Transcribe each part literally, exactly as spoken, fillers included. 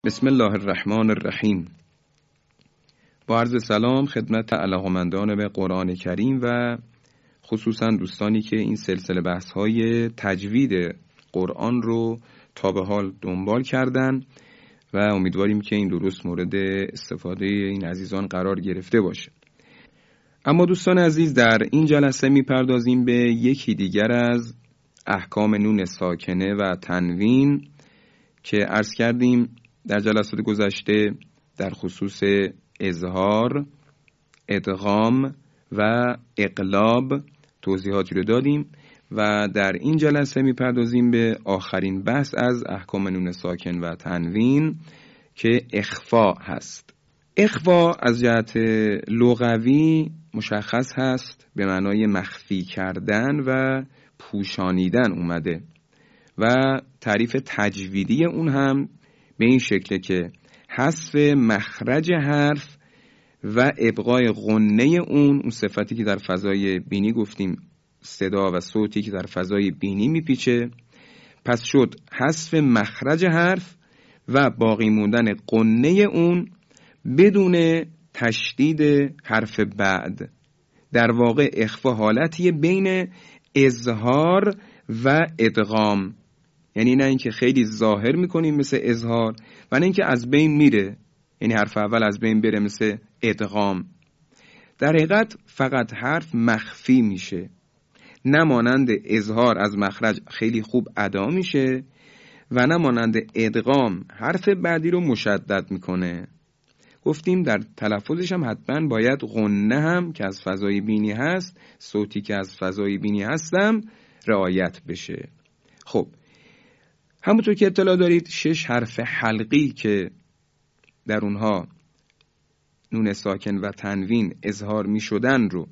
بسم الله الرحمن الرحیم. با عرض سلام خدمت علاقه‌مندان به قرآن کریم و خصوصا دوستانی که این سلسله بحث‌های تجوید قرآن رو تا به حال دنبال کردن و امیدواریم که این دروس مورد استفاده این عزیزان قرار گرفته باشه. اما دوستان عزیز، در این جلسه میپردازیم به یکی دیگر از احکام نون ساکنه و تنوین که عرض کردیم در جلسات گذشته در خصوص اظهار، ادغام و اقلاب توضیحاتی رو دادیم و در این جلسه میپردازیم به آخرین بحث از احکام نون ساکن و تنوین که اخفا هست. اخفا از جهت لغوی مشخص هست، به معنای مخفی کردن و پوشانیدن اومده و تعریف تجویدی اون هم به این شکله که حذف مخرج حرف و ابقای غنه اون اون صفتی که در فضای بینی گفتیم، صدا و صوتی که در فضای بینی میپیچه، پس شد حذف مخرج حرف و باقی موندن غنه اون بدون تشدید حرف بعد. در واقع اخفا حالتیه بین اظهار و ادغام، یعنی نه اینکه خیلی ظاهر میکنیم مثل اظهار و نه اینکه از بین میره، یعنی حرف اول از بین بره مثل ادغام. در حقیقت فقط حرف مخفی میشه، نه مانند اظهار از مخرج خیلی خوب ادا میشه و نه مانند ادغام حرف بعدی رو مشدد میکنه. گفتیم در تلفظش هم حتما باید غنه هم که از فضای بینی هست، صوتی که از فضای بینی هستم رعایت بشه. خب همونطور که اطلاع دارید شش حرف حلقی که در اونها نون ساکن و تنوین اظهار می شدن رو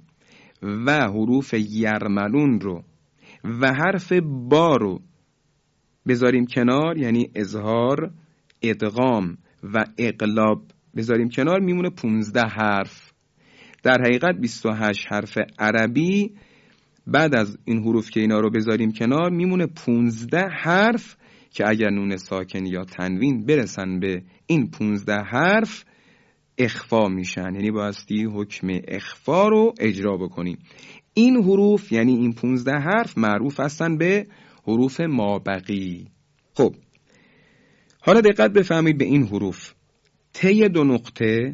و حروف یرملون رو و حرف با رو بذاریم کنار، یعنی اظهار، ادغام و اقلاب بذاریم کنار، میمونه پونزده حرف. در حقیقت بیست و هشت حرف عربی بعد از این حروف که اینا رو بذاریم کنار میمونه پونزده حرف که اگر نون ساکن یا تنوین برسن به این پونزده حرف اخفا میشن، یعنی بایستی حکم اخفا رو اجرا بکنیم. این حروف یعنی این پونزده حرف معروف هستن به حروف مابقی. خب حالا دقت بفهمید به این حروف: ت دو نقطه،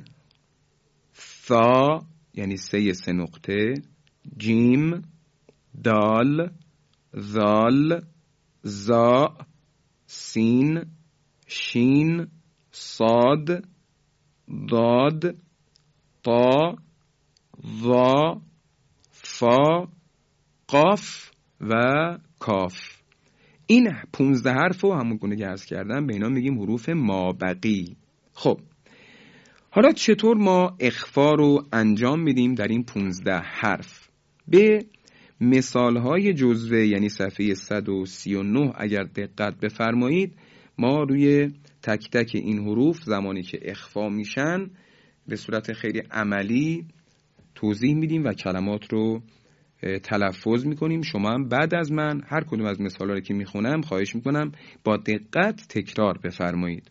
ثا یعنی سه سه نقطه، جیم، دال، ذال، زا، سین، شین، صاد، ضاد، طا، ظا، فا، قاف و کاف. این پونزده حرف رو همون گونه که عرض کردم به اینا میگیم حروف مابقی. خب حالا چطور ما اخفا رو انجام میدیم در این پونزده حرف؟ به مثالهای جزوه یعنی صفحه صد و سی و نه اگر دقت بفرمایید ما روی تک تک این حروف زمانی که اخفا میشن به صورت خیلی عملی توضیح میدیم و کلمات رو تلفظ میکنیم. شما هم بعد از من هر کدوم از مثالها رو که میخونم خواهش میکنم با دقت تکرار بفرمایید.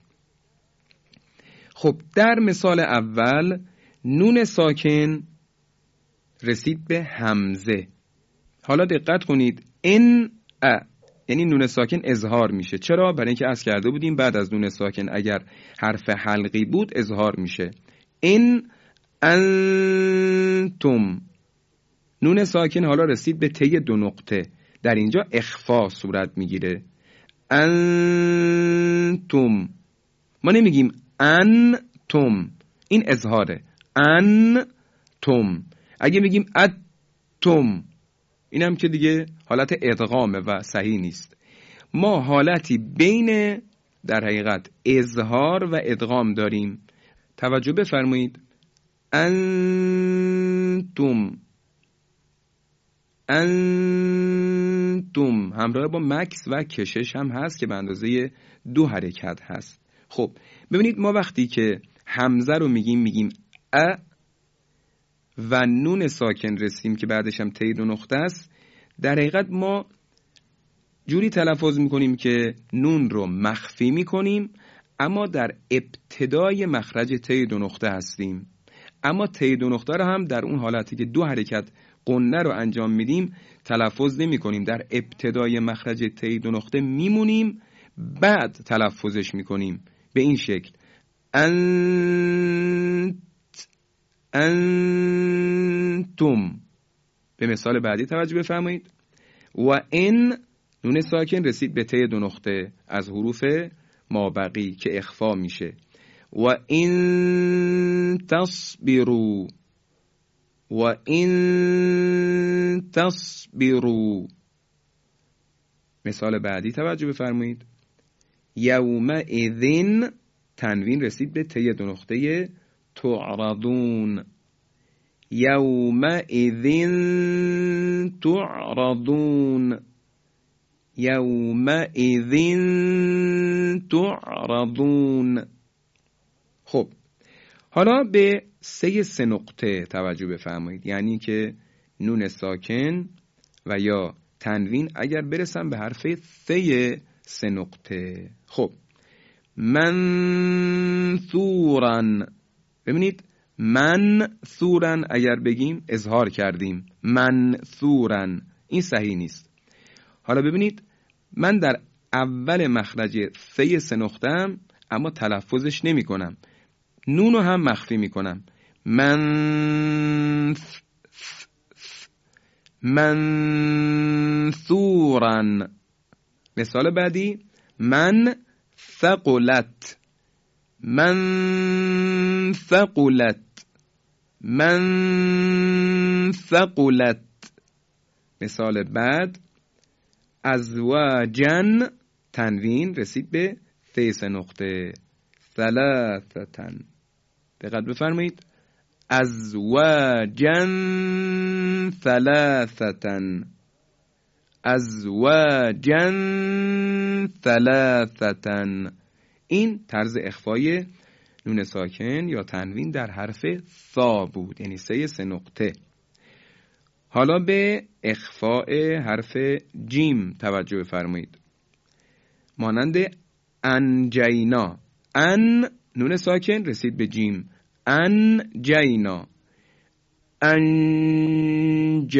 خب در مثال اول نون ساکن رسید به همزه. حالا دقت کنید، ان ا یعنی نون ساکن اظهار میشه. چرا؟ برای اینکه عرض کرده بودیم بعد از نون ساکن اگر حرف حلقی بود اظهار میشه. ان انتم، نون ساکن حالا رسید به ت دو نقطه، در اینجا اخفا صورت میگیره. انتم، ما نمیگیم انتم، این اظهاره. انتم. اگه میگیم اتم اینم که دیگه حالت ادغامه و صحیح نیست. ما حالتی بین در حقیقت اظهار و ادغام داریم. توجه بفرمایید. انتم، انتم همراه با مکس و کشش هم هست که به اندازه دو حرکت هست. خب ببینید ما وقتی که همزه رو میگیم میگیم ا و نون ساکن رسیم که بعدش هم ت دو نقطه است، در حقیقت ما جوری تلفظ میکنیم که نون رو مخفی میکنیم اما در ابتدای مخرج ته دو نقطه هستیم. اما ته دو نقطه رو هم در اون حالتی که دو حرکت قنه رو انجام میدیم تلفظ نمی کنیم. در ابتدای مخرج ته دو نقطه میمونیم، بعد تلفظش میکنیم به این شکل: انت، انتم. به مثال بعدی توجه بفرمایید. و این نون ساکن رسید به ته دو نقطه از حروف مابقی که اخفا میشه. و این تصبروا، و این تصبروا. مثال بعدی توجه بفرمایید. یومئذ تنوین رسید به ته دو نقطه تعرضون. یومئذ تعرضون، یومئذ تعرضون. خب حالا به سه سه نقطه توجه بفرمایید، یعنی که نون ساکن و یا تنوین اگر برسن به حرف سه سه نقطه. خب منثورن، ببینید منثورن اگر بگیم اظهار کردیم، منثورن این صحیح نیست. حالا ببینید من در اول مخرج سه سه نقطه‌ام اما تلفظش نمی کنم، نونو هم مخفی می کنم. من منثورن. مثال بعدی من ثقلت، من ثقلت، من ثقلت. مثال بعد ازواجن تنوین رسید به سه سه نقطه ثلاثتن. دقت بفرمایید. ازواجن ثلاثتن، ازواجن ثلاثتن. این طرز اخفای نون ساکن یا تنوین در حرف ثا بود، یعنی سه سه نقطه. حالا به اخفاء حرف جیم توجه بفرمایید. مانند انجینا، ان نون ساکن رسید به جیم، انجینا، انج،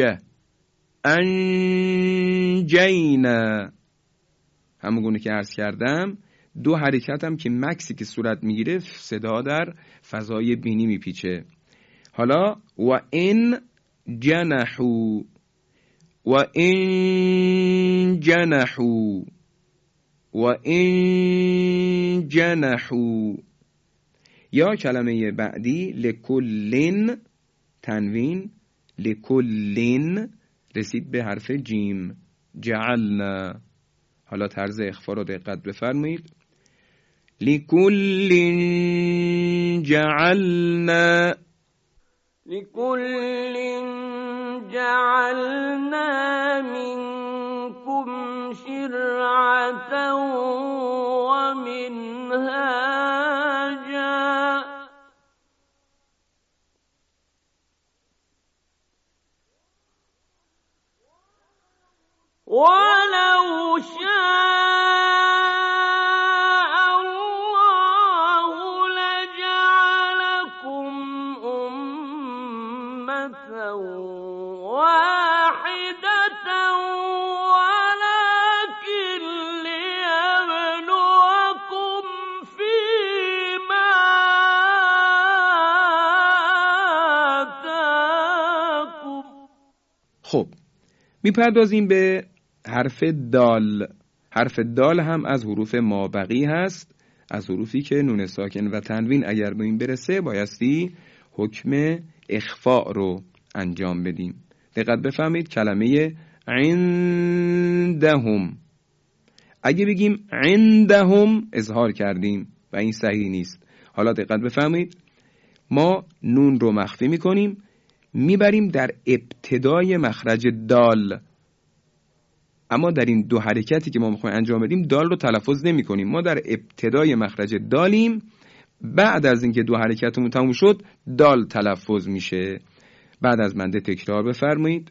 انجینا. همون گونه که عرض کردم دو حرکت هم که مکسی که صورت میگیره صدا در فضای بینی میپیچه. حالا و این جنحو، و این جنحو، و این جنحو. یا کلمه بعدی لکلن تنوین، لکلن رسید به حرف جیم، جعلنا. حالا طرز اخفا رو دقت بفرمایید. لکل جعلنا، لکل جعلنا منکم شرعة ومنهاجا ولو شاء الله لجعلكم أمة واحدة ولكن ليبلوكم فيما آتاكم. خب میپردازیم به حرف دال. حرف دال هم از حروف مابقی هست، از حروفی که نون ساکن و تنوین اگر به این برسه بایستی حکم اخفاء رو انجام بدیم. دقت بفهمید کلمه عندهم، اگه بگیم عندهم اظهار کردیم و این صحیح نیست. حالا دقت بفهمید ما نون رو مخفی میکنیم، میبریم در ابتدای مخرج دال، اما در این دو حرکتی که ما میخوایم انجام بدیم دال رو تلفظ نمی کنیم. ما در ابتدای مخرج دالیم، بعد از اینکه دو حرکتمون تموم شد دال تلفظ میشه. بعد از منده تکرار بفرمایید.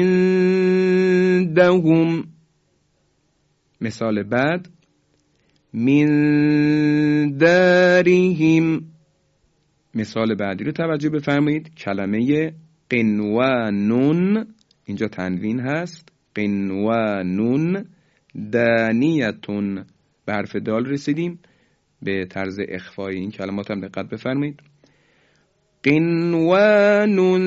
عندهم. مثال بعد من دارهم. مثال بعدی رو توجه بفرمایید. کلمه قنوانون، اینجا تنوین هست، قنوانون، دانیتون، به حرف دال رسیدیم. به طرز اخفای این کلمات هم دقت بفرمایید. قنوانون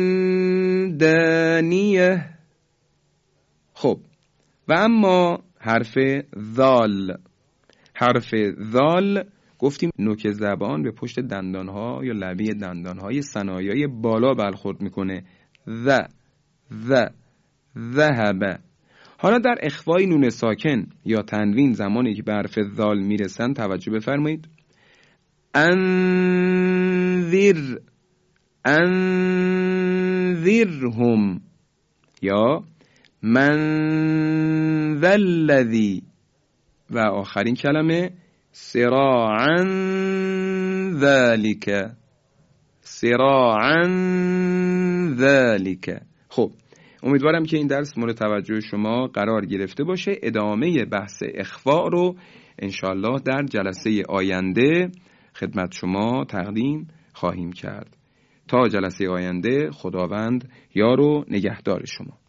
دانیه. خب و اما حرف ذال. حرف ذال گفتیم نوک زبان به پشت دندانها یا لبه دندانهای ثنایای بالا برخورد میکنه. ذ ذ ذهب. حالا در اخفای نون ساکن یا تنوین زمانی که به حرف ذال میرسن توجه بفرمایید. انذر انذرهم یا من ذا الذی. و آخرین کلمه سراعا ذالک، سراعا ذالک. خب امیدوارم که این درس مورد توجه شما قرار گرفته باشه. ادامه بحث اخفاء رو انشالله در جلسه آینده خدمت شما تقدیم خواهیم کرد. تا جلسه آینده خداوند یار و نگهدار شما.